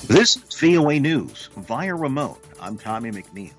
This is VOA News via remote. I'm Tommy McNeil.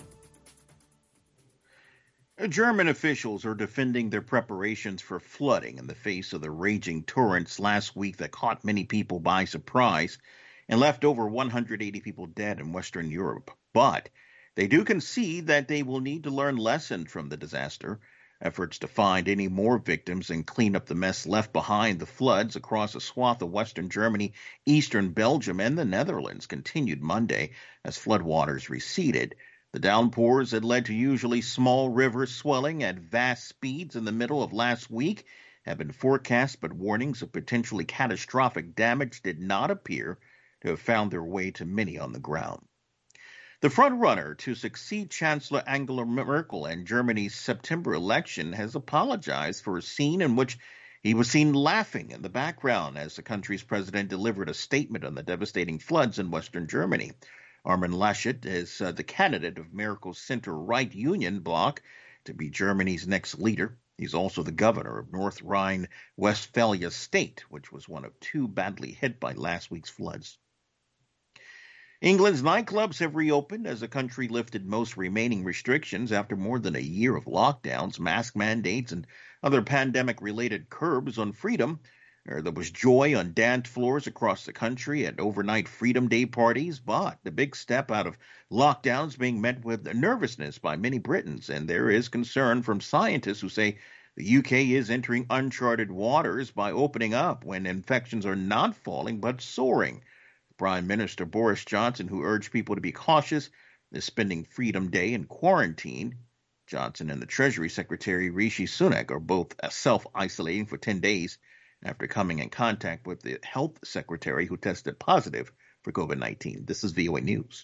German officials are defending their preparations for flooding in the face of the raging torrents last week that caught many people by surprise and left over 180 people dead in Western Europe. But they do concede that they will need to learn lessons from the disaster. Efforts to find any more victims and clean up the mess left behind the floods across a swath of western Germany, eastern Belgium, and the Netherlands continued Monday as floodwaters receded. The downpours had led to usually small rivers swelling at vast speeds in the middle of last week have been forecast, but warnings of potentially catastrophic damage did not appear to have found their way to many on the ground. The frontrunner to succeed Chancellor Angela Merkel in Germany's September election has apologized for a scene in which he was seen laughing in the background as the country's president delivered a statement on the devastating floods in western Germany. Armin Laschet is the candidate of Merkel's center-right Union bloc to be Germany's next leader. He's also the governor of North Rhine-Westphalia state, which was one of two badly hit by last week's floods. England's nightclubs have reopened as the country lifted most remaining restrictions after more than a year of lockdowns, mask mandates, and other pandemic-related curbs on freedom. There was joy on dance floors across the country at overnight Freedom Day parties, but the big step out of lockdowns being met with nervousness by many Britons, and there is concern from scientists who say the UK is entering uncharted waters by opening up when infections are not falling but soaring. Prime Minister Boris Johnson, who urged people to be cautious, is spending Freedom Day in quarantine. Johnson and the Treasury Secretary Rishi Sunak are both self-isolating for 10 days after coming in contact with the Health Secretary who tested positive for COVID-19. This is VOA News.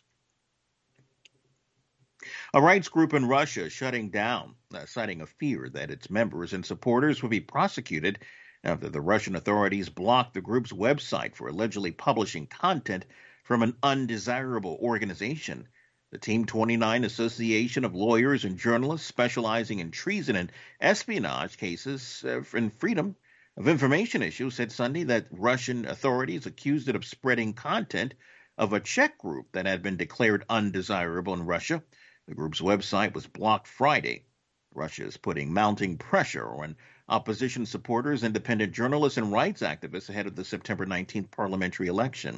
A rights group in Russia is shutting down, citing a fear that its members and supporters will be prosecuted after the Russian authorities blocked the group's website for allegedly publishing content from an undesirable organization. The Team 29 Association of Lawyers and Journalists specializing in treason and espionage cases and freedom of information issues said Sunday that Russian authorities accused it of spreading content of a Czech group that had been declared undesirable in Russia. The group's website was blocked Friday. Russia is putting mounting pressure on opposition supporters, independent journalists, and rights activists ahead of the September 19th parliamentary election.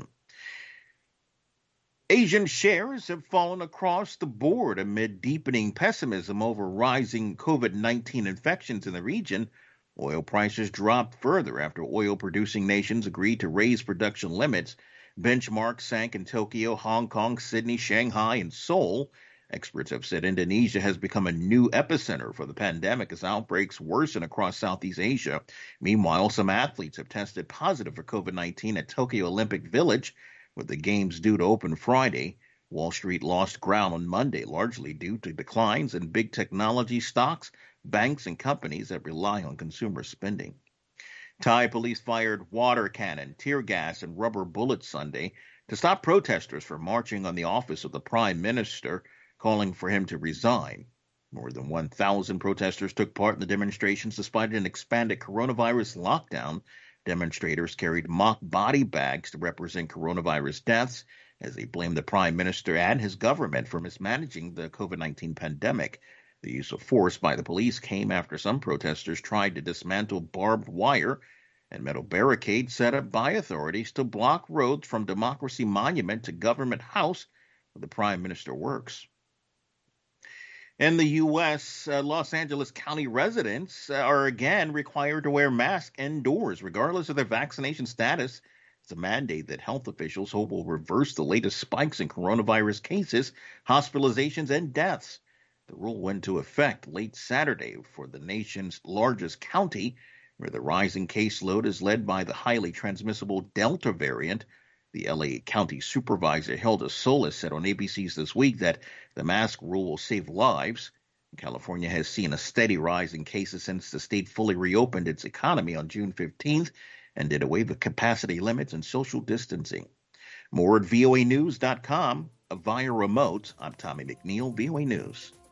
Asian shares have fallen across the board amid deepening pessimism over rising COVID-19 infections in the region. Oil prices dropped further after oil-producing nations agreed to raise production limits. Benchmarks sank in Tokyo, Hong Kong, Sydney, Shanghai, and Seoul. Experts have said Indonesia has become a new epicenter for the pandemic as outbreaks worsen across Southeast Asia. Meanwhile, some athletes have tested positive for COVID-19 at Tokyo Olympic Village, with the games due to open Friday. Wall Street lost ground on Monday, largely due to declines in big technology stocks, banks, and companies that rely on consumer spending. Thai police fired water cannon, tear gas, and rubber bullets Sunday to stop protesters from marching on the office of the prime minister, calling for him to resign. More than 1,000 protesters took part in the demonstrations despite an expanded coronavirus lockdown. Demonstrators carried mock body bags to represent coronavirus deaths as they blamed the prime minister and his government for mismanaging the COVID-19 pandemic. The use of force by the police came after some protesters tried to dismantle barbed wire and metal barricades set up by authorities to block roads from Democracy Monument to Government House, where the prime minister works. In the U.S., Los Angeles County residents are again required to wear masks indoors, regardless of their vaccination status. It's a mandate that health officials hope will reverse the latest spikes in coronavirus cases, hospitalizations, and deaths. The rule went into effect late Saturday for the nation's largest county, where the rising caseload is led by the highly transmissible Delta variant. The L.A. County Supervisor Hilda Solis said on ABC's This Week that the mask rule will save lives. California has seen a steady rise in cases since the state fully reopened its economy on June 15th and did away with capacity limits and social distancing. More at voanews.com via remote. I'm Tommy McNeil, VOA News.